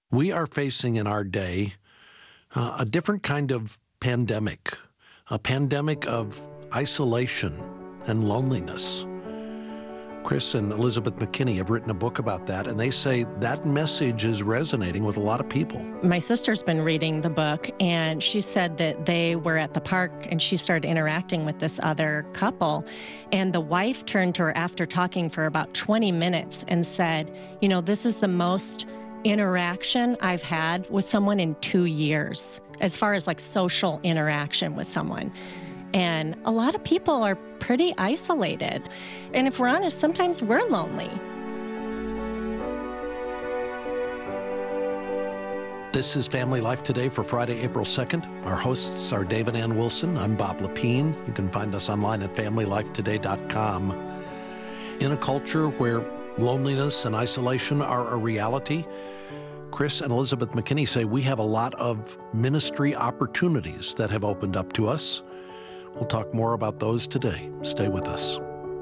We are facing in our day a different kind of pandemic, a pandemic of isolation and loneliness. Chris and Elizabeth McKinney have written a book about that, and they say that message is resonating with a lot of people. My sister's been reading the book, and she said that they were at the park, and she started interacting with this other couple, and the wife turned to her after talking for about 20 minutes and said, you know, this is the most interaction I've had with someone in 2 years, as far as like social interaction with someone. And a lot of people are pretty isolated. And if we're honest, sometimes we're lonely. This is Family Life Today for Friday, April 2nd. Our hosts are Dave and Ann Wilson. I'm Bob Lepine. You can find us online at familylifetoday.com. In a culture where loneliness and isolation are a reality, Chris and Elizabeth McKinney say we have a lot of ministry opportunities that have opened up to us. We'll talk more about those today. Stay with us.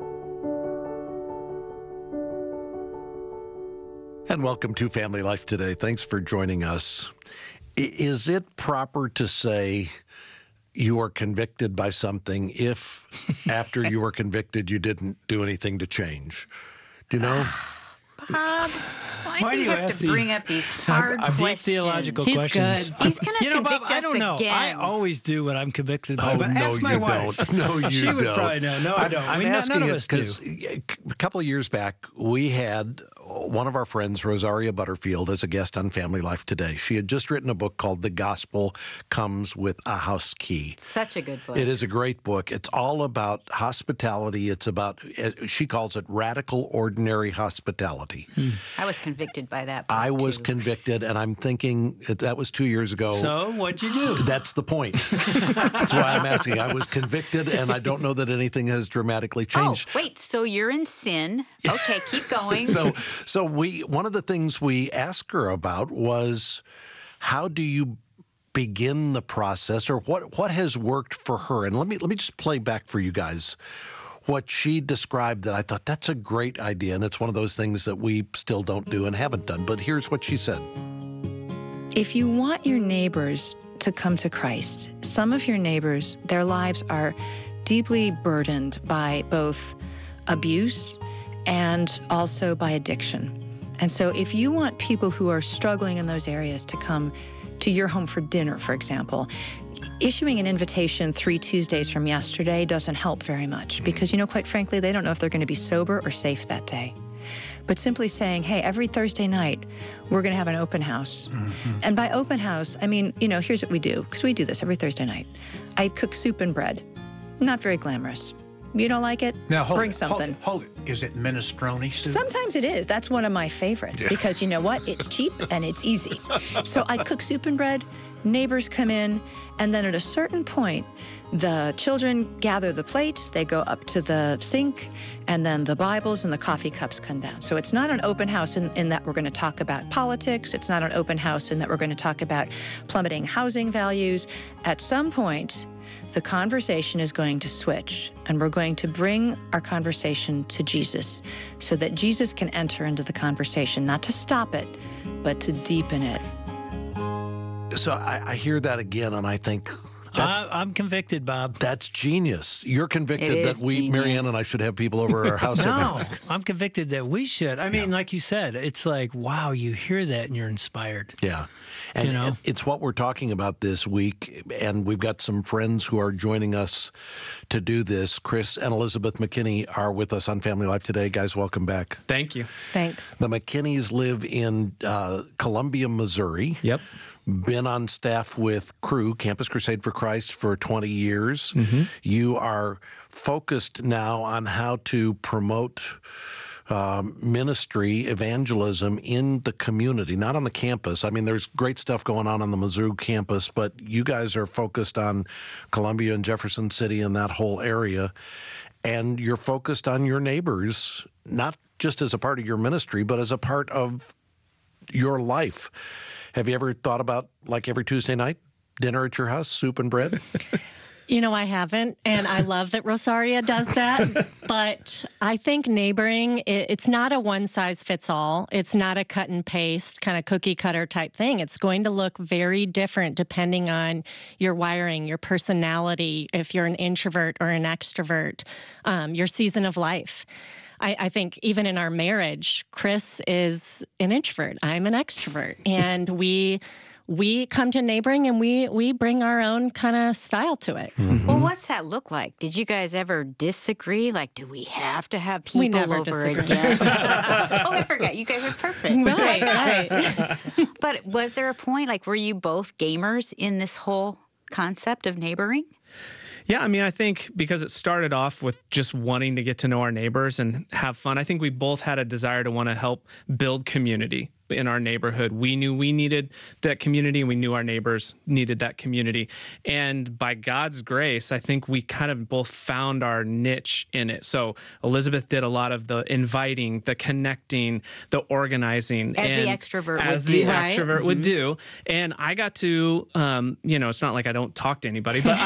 And welcome to Family Life Today. Thanks for joining us. Is it proper to say you are convicted by something if after you were convicted you didn't do anything to change? Do you know? Bob, why do you have to bring up these hard questions? Deep theological He's questions. good. He's going to convict Bob, I don't know. us again. I always do what I'm convicted by. Oh, but no, ask my you wife. don't. No, you she don't. would probably know. No, I don't. I'm None asking of it us do. because a couple of years back, we had one of our friends, Rosaria Butterfield, as a guest on Family Life Today. She had just written a book called The Gospel Comes with a House Key. Such a good book. It is a great book. It's all about hospitality. It's about, she calls it radical, ordinary hospitality. I was convicted by that book, I was too. convicted, and I'm thinking that was 2 years ago. So what'd you do? That's the point. That's why I'm asking. I was convicted, and I don't know that anything has dramatically changed. Oh, wait, so you're in sin. Okay, keep going. So one of the things we asked her about was, how do you begin the process, or what has worked for her? And let me just play back for you guys what she described that I thought that's a great idea, and it's one of those things that we still don't do and haven't done. But here's what she said. If you want your neighbors to come to Christ, some of your neighbors, their lives are deeply burdened by both abuse and also by addiction. And so if you want people who are struggling in those areas to come to your home for dinner, for example, issuing an invitation 3 Tuesdays from yesterday doesn't help very much because, quite frankly, they don't know if they're going to be sober or safe that day. But simply saying, hey, every Thursday night, we're going to have an open house. Mm-hmm. And by open house, I mean, here's what we do, because we do this every Thursday night. I cook soup and bread. Not very glamorous. You don't like it? Now, bring something. Hold it. Is it minestrone soup? Sometimes it is. That's one of my favorites because you know what? It's cheap and it's easy. So I cook soup and bread, neighbors come in, and then at a certain point, the children gather the plates, they go up to the sink, and then the Bibles and the coffee cups come down. So it's not an open house in that we're going to talk about politics. It's not an open house in that we're going to talk about plummeting housing values. At some point, the conversation is going to switch, and we're going to bring our conversation to Jesus so that Jesus can enter into the conversation, not to stop it, but to deepen it. So I hear that again, and I think I'm convicted, Bob. that's genius. You're convicted It that is genius. Marianne and I should have people over at our house. No, I'm convicted that we should. I mean, like you said, it's like, wow, you hear that and you're inspired. Yeah. And, and it's what we're talking about this week, and we've got some friends who are joining us to do this. Chris and Elizabeth McKinney are with us on Family Life Today. Guys, welcome back. Thank you. Thanks. The McKinneys live in Columbia, Missouri. Yep. Been on staff with Cru, Campus Crusade for Christ, for 20 years. Mm-hmm. You are focused now on how to promote ministry, evangelism in the community, not on the campus. I mean, there's great stuff going on the Mizzou campus, but you guys are focused on Columbia and Jefferson City and that whole area. And you're focused on your neighbors, not just as a part of your ministry, but as a part of your life. Have you ever thought about, like every Tuesday night, dinner at your house, soup and bread? You know, I haven't, and I love that Rosaria does that. But I think neighboring, it's not a one-size-fits-all. It's not a cut and paste kind of cookie-cutter type thing. It's going to look very different depending on your wiring, your personality, if you're an introvert or an extrovert, your season of life. I think even in our marriage, Chris is an introvert. I'm an extrovert. And we come to neighboring and we bring our own kind of style to it. Mm-hmm. Well, what's that look like? Did you guys ever disagree? Like, do we have to have people we never over disagree. again? Oh, I forgot. You guys are perfect. Right. But was there a point, like, were you both gamers in this whole concept of neighboring? Yeah, I mean, I think because it started off with just wanting to get to know our neighbors and have fun, I think we both had a desire to want to help build community in our neighborhood. We knew we needed that community, and we knew our neighbors needed that community. And by God's grace, I think we kind of both found our niche in it. So Elizabeth did a lot of the inviting, the connecting, the organizing. As the extrovert would do. And I got to, it's not like I don't talk to anybody, but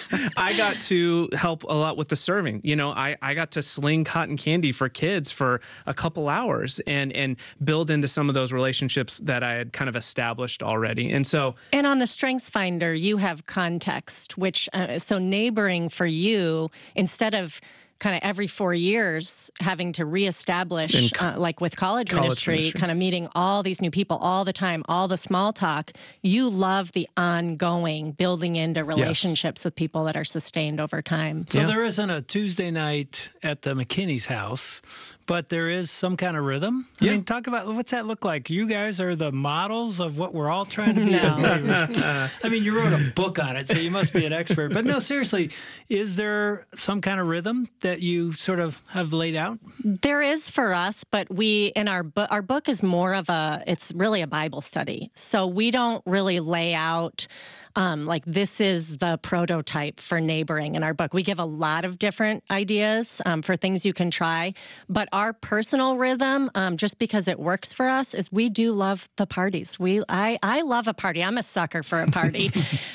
I got to help a lot with the serving. You know, I got to sling cotton candy for kids for a couple hours and build into some of those relationships that I had kind of established already. And on the Strengths Finder, you have context, which, so neighboring for you, instead of kind of every 4 years having to reestablish, like with college ministry, kind of meeting all these new people all the time, all the small talk, you love the ongoing building into relationships with people that are sustained over time. So there isn't a Tuesday night at the McKinney's house, but there is some kind of rhythm. I mean, talk about what's that look like? You guys are the models of what we're all trying to be as neighbors. I mean, you wrote a book on it, so you must be an expert. But no, seriously, is there some kind of rhythm that you sort of have laid out? There is for us, but our book is more of it's really a Bible study. So we don't really lay out like this is the prototype for neighboring in our book. We give a lot of different ideas for things you can try, but our personal rhythm, just because it works for us, is we do love the parties. I love a party. I'm a sucker for a party.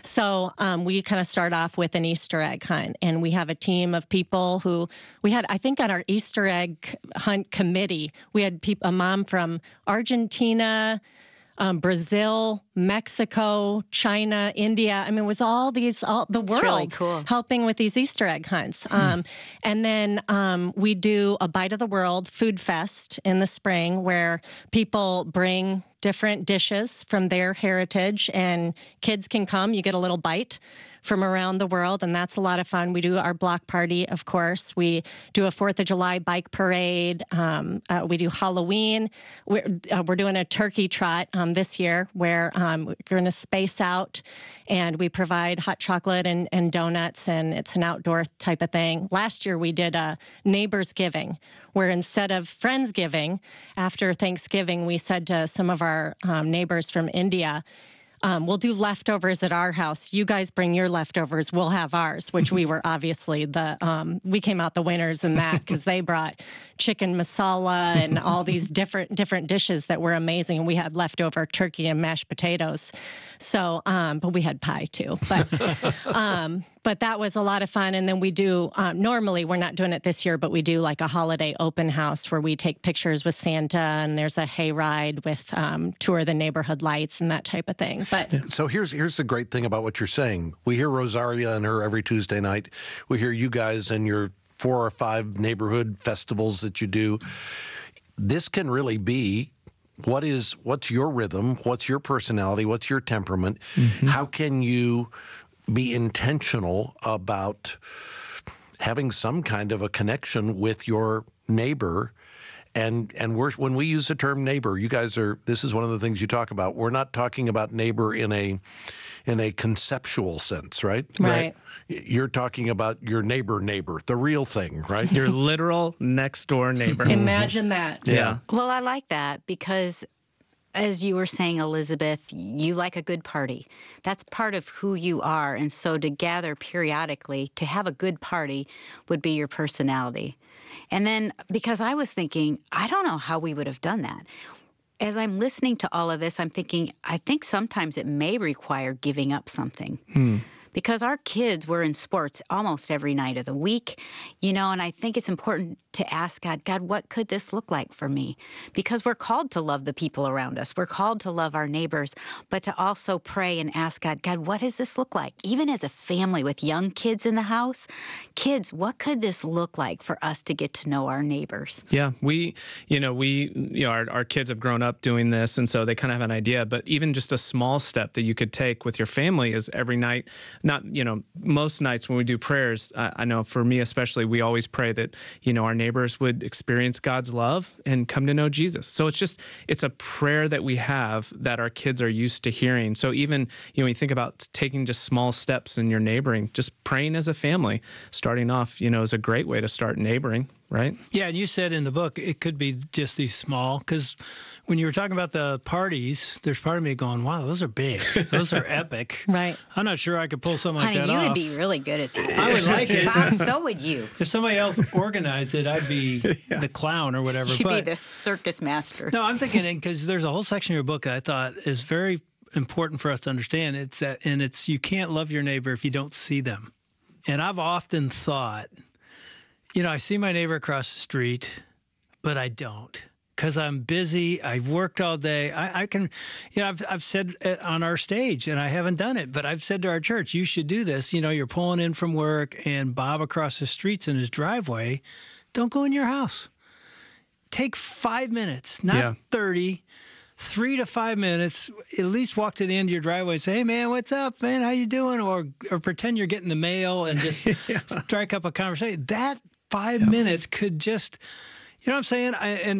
So we kind of start off with an Easter egg hunt, and we have a team of people who we had, I think on our Easter egg hunt committee, we had a mom from Argentina, Brazil, Mexico, China, India. I mean, it was all the world really cool. helping with these Easter egg hunts. And then we do a Bite of the World food fest in the spring where people bring different dishes from their heritage, and kids can come. You get a little bite from around the world, and that's a lot of fun. We do our block party, of course. We do a 4th of July bike parade. We do Halloween. We're doing a turkey trot this year where we're going to space out, and we provide hot chocolate and donuts, and it's an outdoor type of thing. Last year, we did a Neighbors Giving, where instead of Friendsgiving, after Thanksgiving, we said to some of our neighbors from India, we'll do leftovers at our house. You guys bring your leftovers. We'll have ours, which we were obviously we came out the winners in that because they brought chicken masala and all these different dishes that were amazing. And we had leftover turkey and mashed potatoes. So, but we had pie too. But that was a lot of fun. And then we do, normally we're not doing it this year, but we do like a holiday open house where we take pictures with Santa, and there's a hayride with tour the neighborhood lights and that type of thing. But so here's the great thing about what you're saying. We hear Rosaria and her every Tuesday night. We hear you guys and your 4 or 5 neighborhood festivals that you do. This can really be what's your rhythm, what's your personality, what's your temperament. Mm-hmm. How can you be intentional about having some kind of a connection with your neighbor? And when we use the term neighbor, you guys this is one of the things you talk about. We're not talking about neighbor in a conceptual sense, right? Right. You're talking about your neighbor, the real thing, right? Your literal next door neighbor. Imagine that. Yeah. Well, I like that because, as you were saying, Elizabeth, you like a good party. That's part of who you are. And so to gather periodically, to have a good party would be your personality. And then, because I was thinking, I don't know how we would have done that. As I'm listening to all of this, I'm thinking, I think sometimes it may require giving up something. because our kids were in sports almost every night of the week, and I think it's important to ask God, what could this look like for me? Because we're called to love the people around us. We're called to love our neighbors, but to also pray and ask God, what does this look like? Even as a family with young kids in the house, kids, what could this look like for us to get to know our neighbors? Yeah, our kids have grown up doing this, and so they kind of have an idea. But even just a small step that you could take with your family is every night. Most nights when we do prayers, I know for me especially, we always pray that our neighbors would experience God's love and come to know Jesus. So it's a prayer that we have that our kids are used to hearing. So even when you think about taking just small steps in your neighboring, just praying as a family, starting off, is a great way to start neighboring. Right? Yeah, and you said in the book it could be just these small, because when you were talking about the parties, there's part of me going, wow, those are big. Those are epic. Right. I'm not sure I could pull something like that off. You would be really good at that. I would like it. Bob, so would you. If somebody else organized it, I'd be the clown or whatever. You'd be the circus master. No, I'm thinking, because there's a whole section of your book that I thought is very important for us to understand. It's you can't love your neighbor if you don't see them. And I've often thought, I see my neighbor across the street, but I don't, because I'm busy. I worked all day. I can, I've said on our stage, and I haven't done it, but I've said to our church, you should do this. You're pulling in from work, and Bob across the street's in his driveway. Don't go in your house. Take 5 minutes, not 30. 3 to 5 minutes, at least walk to the end of your driveway and say, hey, man, what's up, man? How you doing? Or pretend you're getting the mail and just strike up a conversation. That 5 minutes could just, what I'm saying?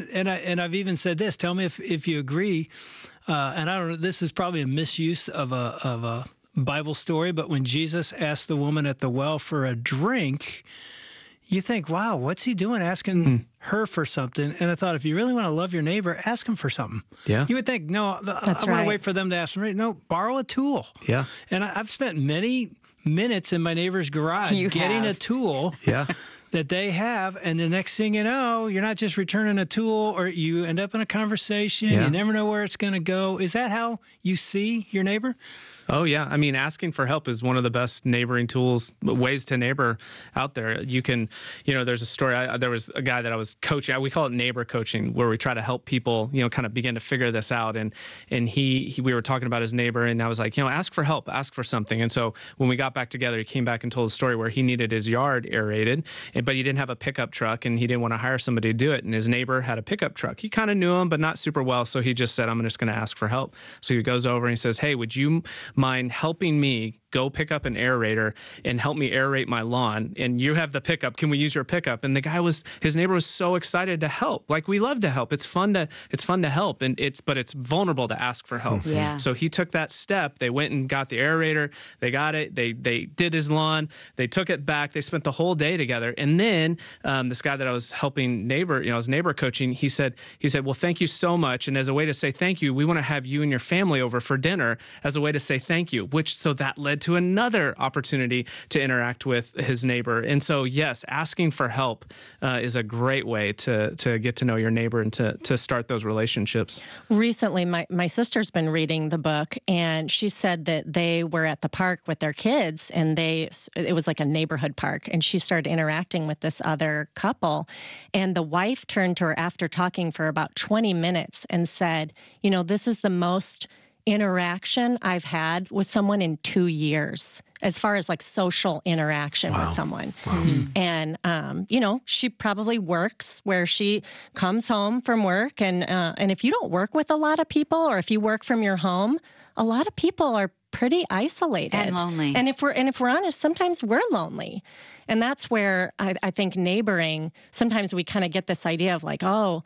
And I've even said this. Tell me if you agree. And I don't know, this is probably a misuse of a Bible story, but when Jesus asked the woman at the well for a drink, you think, wow, what's he doing asking her for something? And I thought, if you really want to love your neighbor, ask him for something. Yeah. You would think, no, I want to wait for them to ask me. No, borrow a tool. Yeah. And I've spent many minutes in my neighbor's garage getting a tool that they have. And the next thing you know, you're not just returning a tool, or you end up in a conversation. You never know where it's going to go. Is that how you see your neighbor? Oh, yeah. I mean, asking for help is one of the best neighboring tools, ways to neighbor out there. You can, there's a story. There was a guy that I was coaching. We call it neighbor coaching, where we try to help people, kind of begin to figure this out. And we were talking about his neighbor, and I was like, ask for help, ask for something. And so when we got back together, he came back and told a story where he needed his yard aerated, but he didn't have a pickup truck, and he didn't want to hire somebody to do it. And his neighbor had a pickup truck. He kind of knew him, but not super well. So he just said, I'm just going to ask for help. So he goes over and he says, hey, would you mind helping me go pick up an aerator and help me aerate my lawn? And you have the pickup. Can we use your pickup? And his neighbor was so excited to help. Like, we love to help. It's fun to help. But it's vulnerable to ask for help. Yeah. So he took that step. They went and got the aerator. They got it. They did his lawn. They took it back. They spent the whole day together. And then this guy that I was helping I was neighbor coaching, he said, well, thank you so much. And as a way to say thank you, we want to have you and your family over for dinner as a way to say thank you, so that led to another opportunity to interact with his neighbor. And so, yes, asking for help is a great way to get to know your neighbor and to start those relationships. Recently, my sister's been reading the book, and she said that they were at the park with their kids, and it was like a neighborhood park, and she started interacting with this other couple, and the wife turned to her after talking for about 20 minutes and said, this is the most interaction I've had with someone in 2 years, as far as like social interaction with someone. Wow. And, she probably works where she comes home from work. And if you don't work with a lot of people, or if you work from your home, a lot of people are pretty isolated and lonely. And if we're honest, sometimes we're lonely. And that's where I think neighboring, sometimes we kind of get this idea of like, the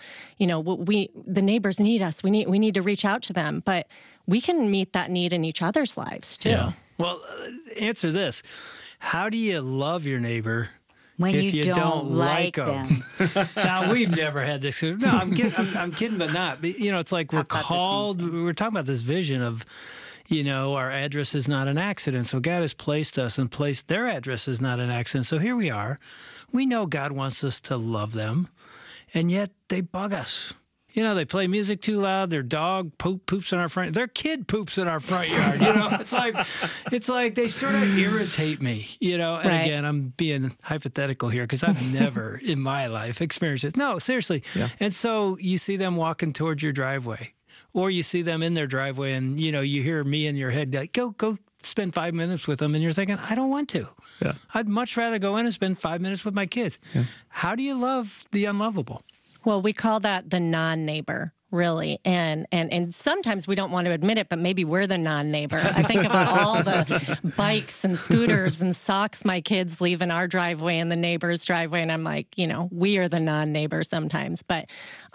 neighbors need us. We need to reach out to them. But we can meet that need in each other's lives too. Yeah. Well, answer this. How do you love your neighbor when if you don't like them? Now, we've never had this. No, I'm kidding, but not. But, it's like we're talking about this vision of, our address is not an accident. So God has placed us and placed their address is not an accident. So here we are. We know God wants us to love them, and yet they bug us. You know, they play music too loud. Their dog poops in our front. Their kid poops in our front yard. You know, it's like they sort of irritate me. You know, and again, I'm being hypothetical here because I've never in my life experienced it. No, seriously. Yeah. And so you see them walking towards your driveway, or you see them in their driveway, and you know, you hear me in your head like, "Go spend 5 minutes with them," and you're thinking, "I don't want to. Yeah. I'd much rather go in and spend 5 minutes with my kids." Yeah. How do you love the unlovable? Well, we call that the non-neighbor, really. And sometimes we don't want to admit it, but maybe we're the non-neighbor. I think about all the bikes and scooters and socks my kids leave in our driveway and the neighbor's driveway, and I'm like, you know, we are the non-neighbor sometimes. But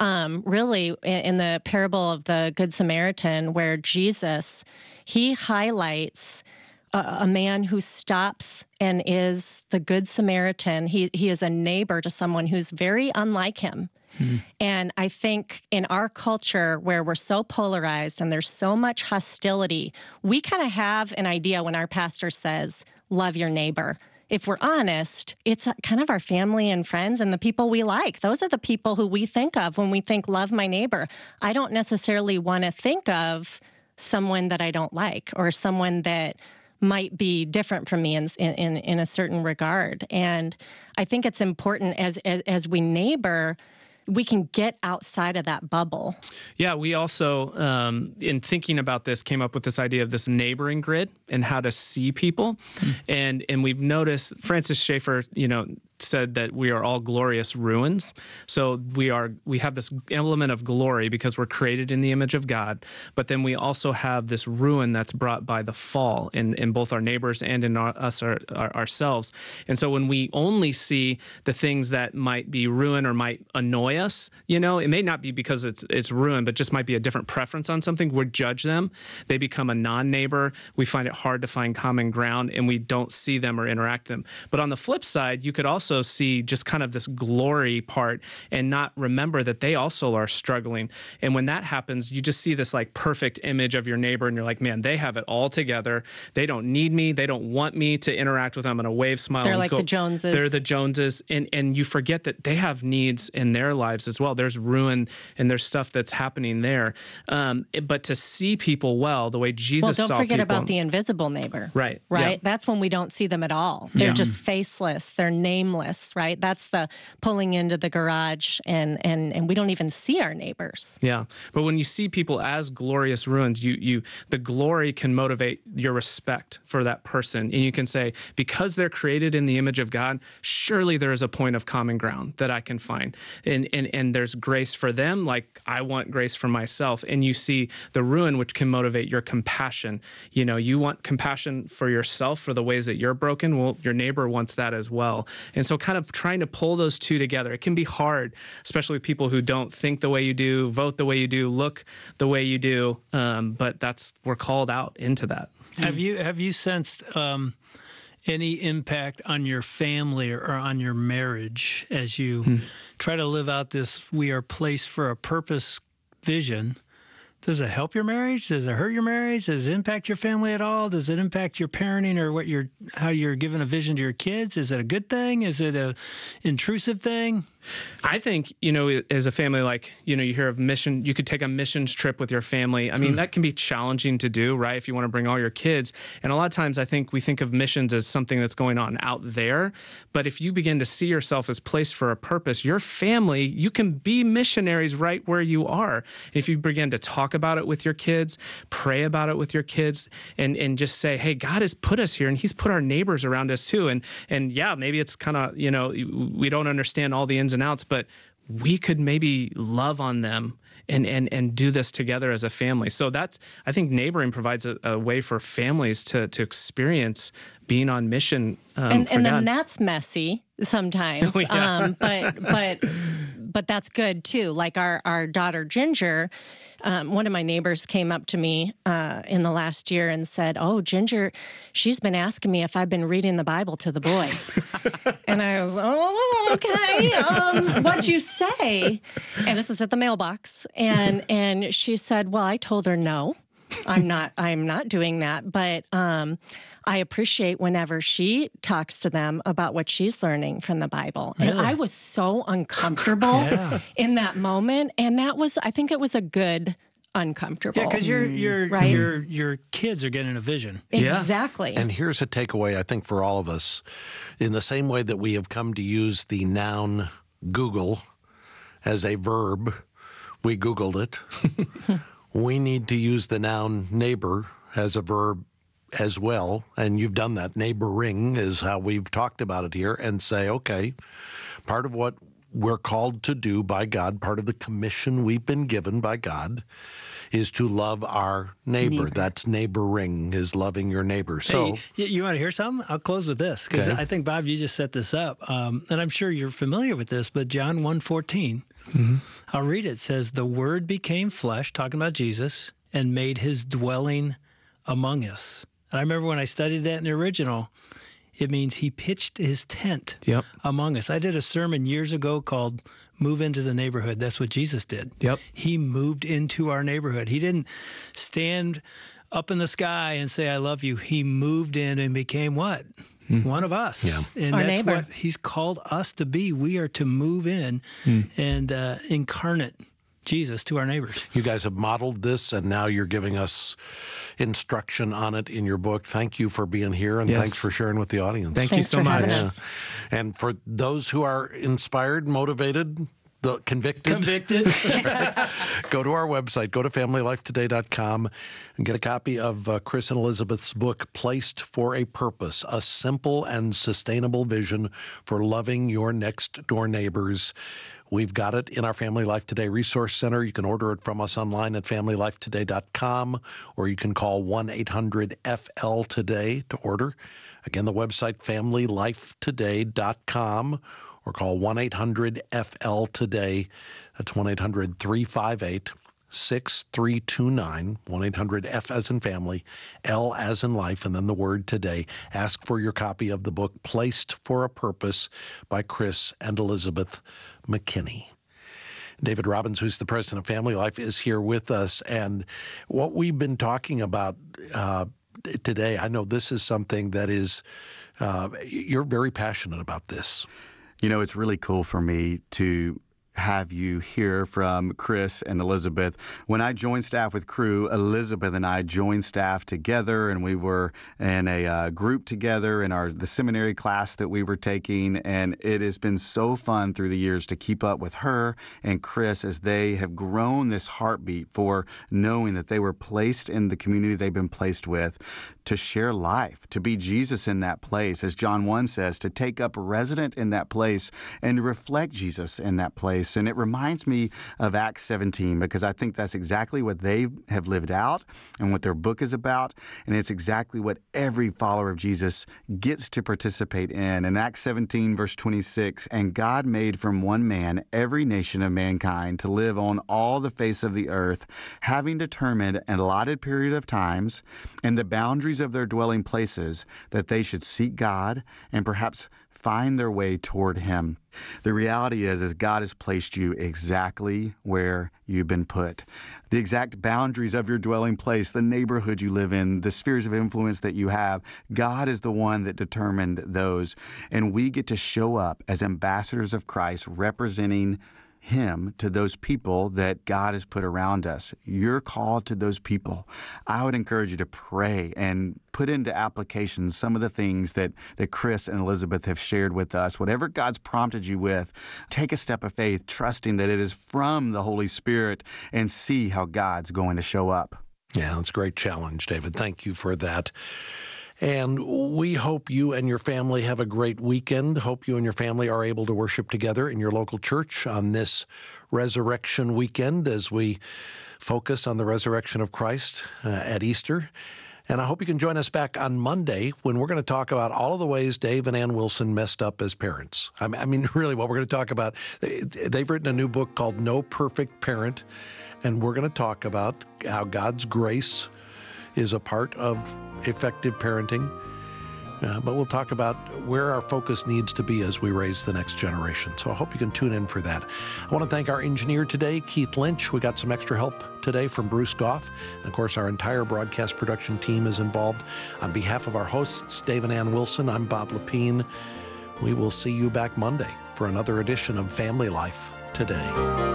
really, in the parable of the Good Samaritan, where Jesus, he highlights a man who stops and is the Good Samaritan. He is a neighbor to someone who's very unlike him. And I think in our culture where we're so polarized and there's so much hostility, we kind of have an idea when our pastor says, love your neighbor. If we're honest, it's kind of our family and friends and the people we like. Those are the people who we think of when we think love my neighbor. I don't necessarily want to think of someone that I don't like or someone that might be different from me in a certain regard. And I think it's important as we neighbor, we can get outside of that bubble. Yeah, we also, in thinking about this, came up with this idea of this neighboring grid and how to see people. And we've noticed, Francis Schaeffer, you know, said that we are all glorious ruins. So we have this element of glory because we're created in the image of God, but then we also have this ruin that's brought by the fall in both our neighbors and in ourselves. And so when we only see the things that might be ruin or might annoy us, you know, it may not be because it's ruin, but just might be a different preference on something, we judge them. They become a non-neighbor. We find it hard to find common ground, and we don't see them or interact them. But on the flip side, you could also see just kind of this glory part and not remember that they also are struggling. And when that happens, you just see this like perfect image of your neighbor and you're like, man, they have it all together. They don't need me. They don't want me to interact with them. I'm going to wave, smile. They're like the Joneses. They're the Joneses. And you forget that they have needs in their lives as well. There's ruin and there's stuff that's happening there. But to see people well, the way Jesus saw people. Well, don't forget about the invisible neighbor. Right. Right? Yeah. That's when we don't see them at all. They're just faceless. They're nameless. Right? That's the pulling into the garage and we don't even see our neighbors. Yeah. But when you see people as glorious ruins, the glory can motivate your respect for that person. And you can say, because they're created in the image of God, surely there is a point of common ground that I can find. And there's grace for them like I want grace for myself. And you see the ruin, which can motivate your compassion. You know, you want compassion for yourself for the ways that you're broken. Well, your neighbor wants that as well. And so kind of trying to pull those two together. It can be hard, especially with people who don't think the way you do, vote the way you do, look the way you do. But we're called out into that. Have you sensed any impact on your family or on your marriage as you try to live out this "we are placed for a purpose" vision? Does it help your marriage? Does it hurt your marriage? Does it impact your family at all? Does it impact your parenting or how you're giving a vision to your kids? Is it a good thing? Is it a intrusive thing? I think, you know, as a family, like, you know, you hear of mission, you could take a missions trip with your family. I mean, that can be challenging to do, right? If you want to bring all your kids. And a lot of times I think we think of missions as something that's going on out there. But if you begin to see yourself as placed for a purpose, your family, you can be missionaries right where you are. And if you begin to talk about it with your kids, pray about it with your kids, and just say, hey, God has put us here and he's put our neighbors around us too. And yeah, maybe it's kind of, you know, we don't understand all the ins and outs, but we could maybe love on them and do this together as a family. So I think neighboring provides a way for families to experience being on mission. And then that's messy sometimes. Oh, yeah. But that's good too. Like our daughter Ginger, one of my neighbors came up to me in the last year and said, "Oh, Ginger, she's been asking me if I've been reading the Bible to the boys." And I was, "Oh, okay. What'd you say?" And this is at the mailbox. And she said, "Well, I told her no." I'm not doing that. But I appreciate whenever she talks to them about what she's learning from the Bible. Really? And I was so uncomfortable in that moment. And I think it was a good uncomfortable. Yeah, because your kids are getting a vision. Exactly. And here's a takeaway, I think, for all of us. In the same way that we have come to use the noun Google as a verb, we Googled it. We need to use the noun neighbor as a verb as well. And you've done that. Neighboring is how we've talked about it here, and say, okay, part of what we're called to do by God, part of the commission we've been given by God, is to love our neighbor. That's neighboring, is loving your neighbor. So, hey, you want to hear something? I'll close with this, because I think, Bob, you just set this up. And I'm sure you're familiar with this, but John 1:14, I'll read it. It says, the Word became flesh, talking about Jesus, and made his dwelling among us. And I remember when I studied that in the original, it means he pitched his tent among us. I did a sermon years ago called Move into the Neighborhood. That's what Jesus did. He moved into our neighborhood. He didn't stand up in the sky and say, I love you. He moved in and became what? One of us. And our that's neighbor. what he's called us to be. We are to move in and incarnate Jesus to our neighbors. you guys have modeled this, and now you're giving us instruction on it in your book. Thank you for being here, and thanks for sharing with the audience. Thank you so much. And for those who are inspired, motivated, convicted. Go to our website, go to familylifetoday.com and get a copy of Chris and Elizabeth's book, Placed for a Purpose, a simple and sustainable vision for loving your next door neighbors. We've got it in our Family Life Today Resource Center. You can order it from us online at familylifetoday.com, or you can call 1-800-FL-TODAY to order. Again, the website, familylifetoday.com, or call 1-800-FL-TODAY. That's 1-800-358-6329, 1-800-F as in family, L as in life, and then the word today. Ask for your copy of the book, Placed for a Purpose, by Chris and Elizabeth McKinney. David Robbins, who's the president of Family Life, is here with us. And what we've been talking about today, I know this is something that is, you're very passionate about this. You know, it's really cool for me to have you hear from Chris and Elizabeth. When I joined staff with Cru, Elizabeth and I joined staff together, and we were in a group together in the seminary class that we were taking, and it has been so fun through the years to keep up with her and Chris as they have grown this heartbeat for knowing that they were placed in the community they've been placed with to share life, to be Jesus in that place, as John 1 says, to take up resident in that place and to reflect Jesus in that place. And it reminds me of Acts 17, because I think that's exactly what they have lived out and what their book is about. And it's exactly what every follower of Jesus gets to participate in. In Acts 17, verse 26, and God made from one man every nation of mankind to live on all the face of the earth, having determined an allotted period of times and the boundaries of their dwelling places, that they should seek God and perhaps find their way toward Him. The reality is God has placed you exactly where you've been put. The exact boundaries of your dwelling place, the neighborhood you live in, the spheres of influence that you have, God is the one that determined those. And we get to show up as ambassadors of Christ, representing Him to those people that God has put around us. You're called to those people. I would encourage you to pray and put into application some of the things that Chris and Elizabeth have shared with us. Whatever God's prompted you with, take a step of faith, trusting that it is from the Holy Spirit, and see how God's going to show up. Yeah, that's a great challenge, David. Thank you for that. And we hope you and your family have a great weekend. Hope you and your family are able to worship together in your local church on this resurrection weekend as we focus on the resurrection of Christ at Easter. And I hope you can join us back on Monday when we're going to talk about all of the ways Dave and Ann Wilson messed up as parents. I mean, really, what we're going to talk about, they've written a new book called No Perfect Parent, and we're going to talk about how God's grace is a part of effective parenting. But we'll talk about where our focus needs to be as we raise the next generation. So I hope you can tune in for that. I want to thank our engineer today, Keith Lynch. We got some extra help today from Bruce Goff. And of course, our entire broadcast production team is involved. On behalf of our hosts, Dave and Ann Wilson, I'm Bob Lepine. We will see you back Monday for another edition of Family Life Today.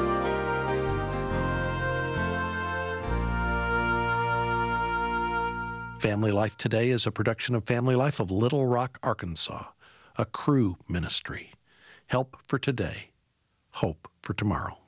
Family Life Today is a production of Family Life of Little Rock, Arkansas, a Cru ministry. Help for today, hope for tomorrow.